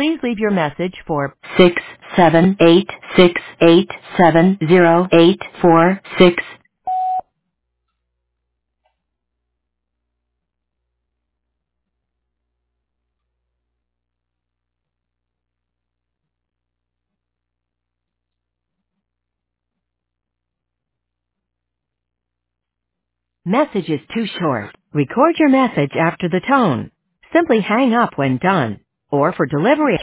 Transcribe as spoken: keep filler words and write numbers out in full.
Please leave your message for six seven eight six eight seven zero eight four six. Message is too short. Record your message after the tone. Simply hang up when done. Or for delivery